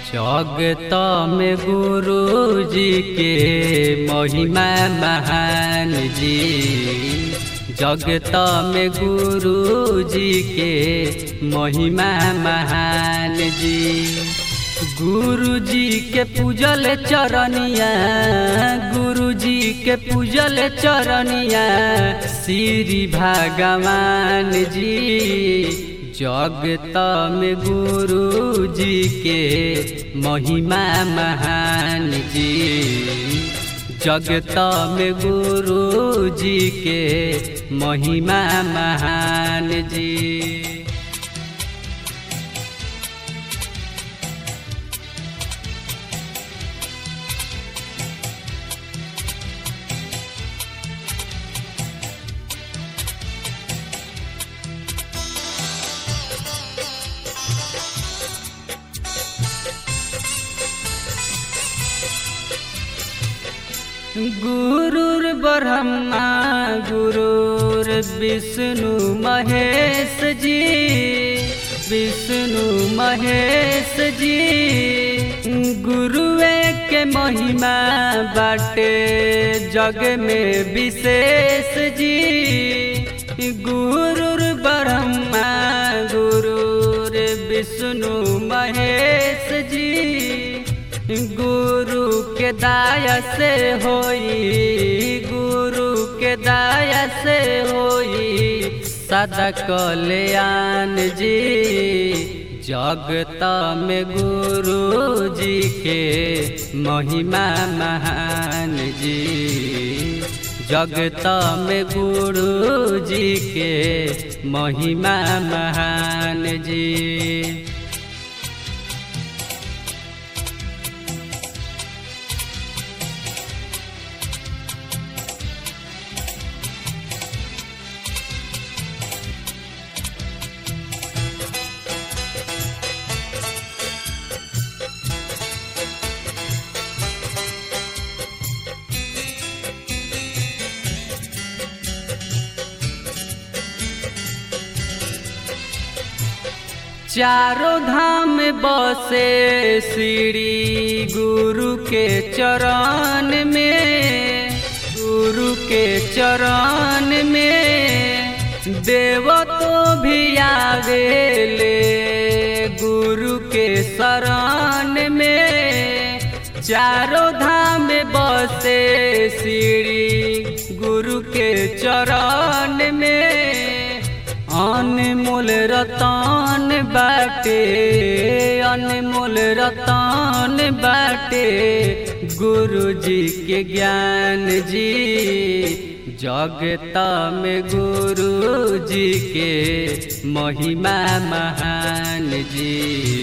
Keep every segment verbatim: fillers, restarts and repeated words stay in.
जगत में गुरु जी के महिमा महान जी। जगत में गुरु जी के महिमा महान जी। गुरु जी के पूजल चरनिया, गुरु जी के पूजल चरनिया श्री भगवान जी। जगत में गुरु जी के महिमा महान जी। जगत में गुरु जी के महिमा महान जी। गुरुर ब्रह्मा गुरुर विष्णु महेश जी। विष्णु महेश जी गुरुए के महिमा बाटे जग में विशेष जी। गुरुर ब्रह्मा गुरुर विष्णु महेश जी गुरु के दाया से होई, गुरु के दाया से होई सदा कल्याण जी। जगत में गुरु जी के महिमा महान जी। जगत में गुरु जी के महिमा महान जी। चारों धाम बसे श्री गुरु के चरण में। गुरु के चरण में देव तो भी आवेले गुरु के शरण में। चारों धाम बसे श्री गुरु के चरण में। अनमोल रतन बाटे, अनमोल रतन बाटे गुरु जी के ज्ञान जी। जगत में गुरु जी के महिमा महान जी।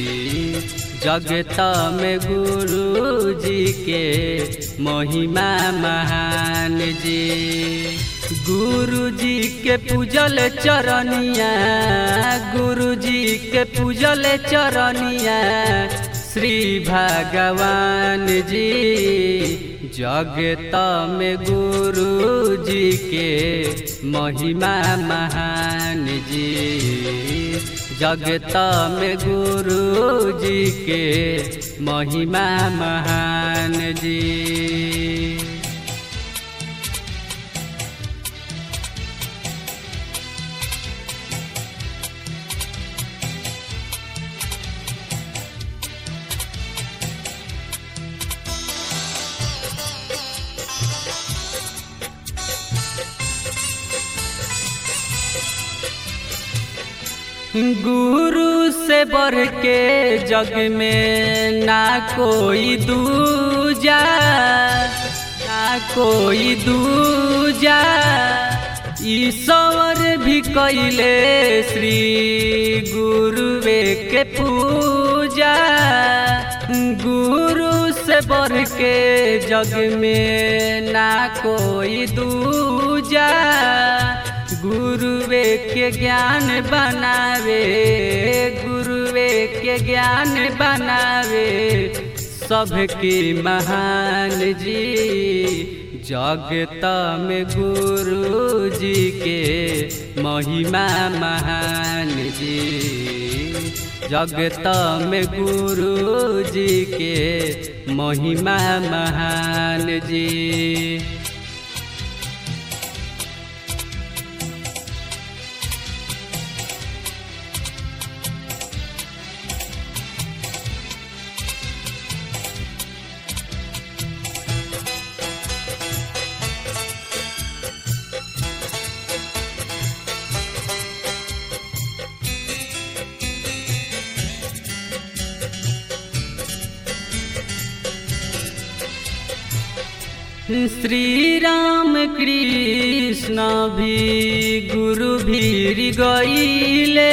जगत में गुरु जी के महिमा महान जी। गुरु जी के पूजल चरनिया, गुरु जी के पूजल चरनिया श्री भगवान जी। जगत में गुरु जी के महिमा महान जी। जगत में गुरु जी के महिमा महान जी। गुरु से बढ़ के जग में ना कोई दूजा, ना कोई दूजा। ईश्वर भी कैले श्री गुरुवे के पूजा। गुरु से बढ़ के जग में ना कोई दूजा। गुरुवे के ज्ञान बनावे, गुरुवे के ज्ञान बनावे सबके महान जी। जगत में गुरु जी के महिमा महान जी। जगत में गुरु जी के महिमा महान जी। श्री राम कृष्ण भी गुरु भीर गईले,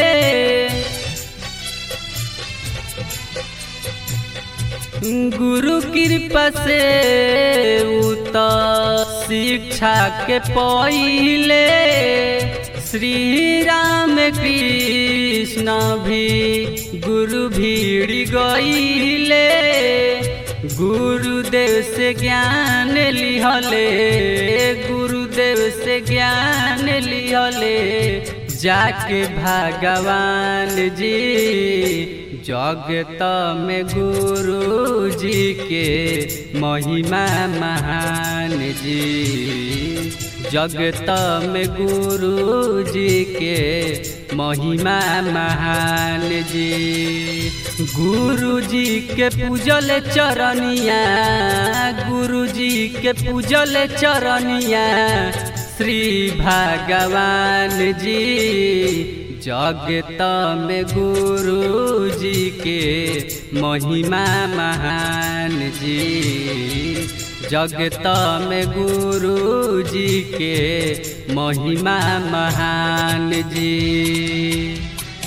गुरु कृपा से उत शिक्षा के पहिले। श्री राम कृष्ण भी गुरु भीर गईले, गुरुदेव से ज्ञान लिहले, गुरुदेव से ज्ञान लिहले जाके भगवान जी। जगत में गुरु जी के महिमा महान जी, जगत में गुरु जी के महिमा महान जी। गुरु जी के पूजल चरनिया, गुरु जी के पूजल चरनिया श्री भगवान जी। जगत में गुरु जी के महिमा महान जी, जगत में गुरु जी के महिमा महान जी।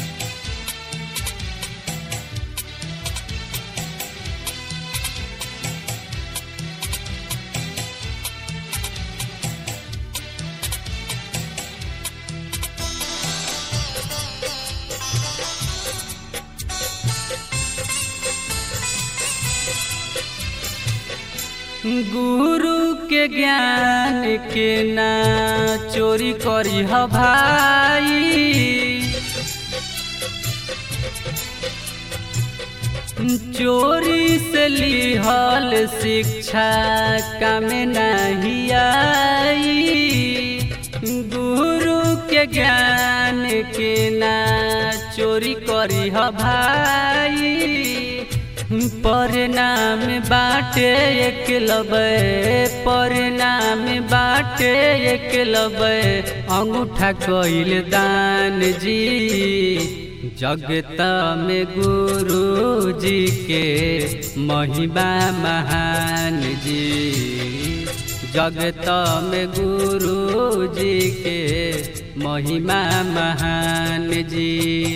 गुरु के ज्ञान के ना चोरी करी ह भाई, चोरी से लिहल शिक्षा काम नहीं आई। गुरु के ज्ञान के ना चोरी करी ह भाई, परिणाम बाटे एकलबे, परिणाम बाटे एकलबे अंगूठा कइल दान जी। जगत में गुरु जी के महिमा महान जी, जगत में गुरु जी के महिमा महान जी।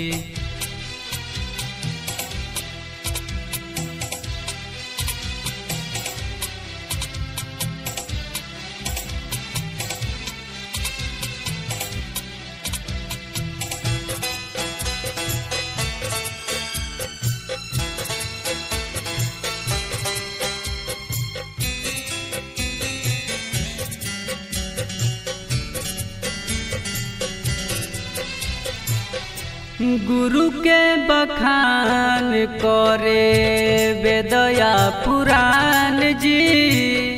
गुरु के बखान करे वेदया पुराण जी,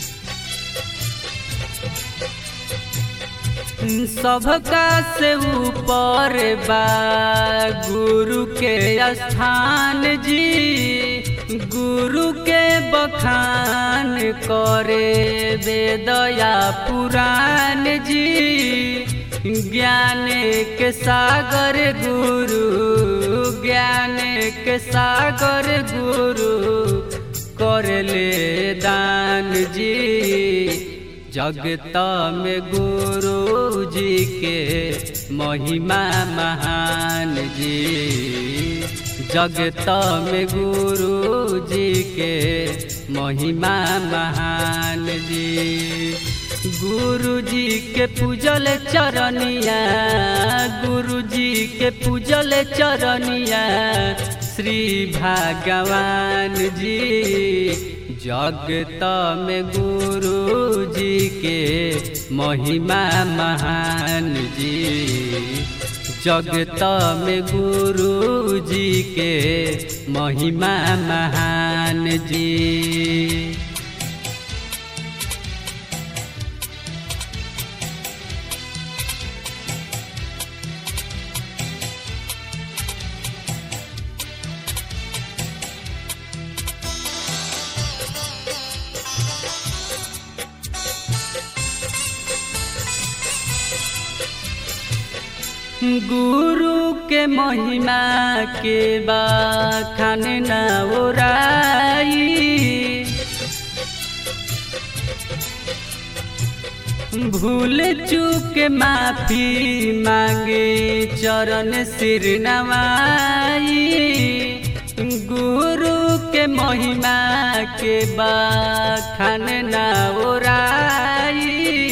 सबका से ऊपर बा गुरु के स्थान जी। गुरु के बखान करे वेदया पुराण जी। ज्ञान के सागर गुरु, ज्ञान के सागर गुरु करले दान जी। जगत में गुरु जी के महिमा महान जी, जगत में गुरु जी के महिमा महान जी। गुरु जी के पूजल चरनिया, गुरु जी के पूजल चरनिया श्री भगवान जी। जगत में गुरु जी के महिमा महान जी, जगत में गुरु जी के महिमा महान जी। गुरु के महिमा के बखान न ओराई, भूल चूक माफी मांगे चरण सिर नवाई। गुरु के महिमा के बखान न ओराई,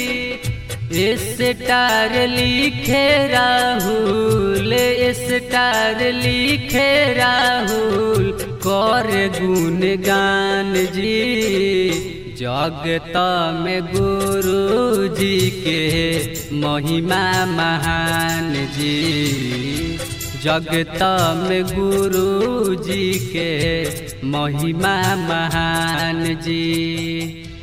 स्टार लिखे राहुल, स्टार लिखे राहुल कर गुणगान जी। जगत में गुरु जी के महिमा महान जी, जगत में गुरु जी के महिमा महान जी।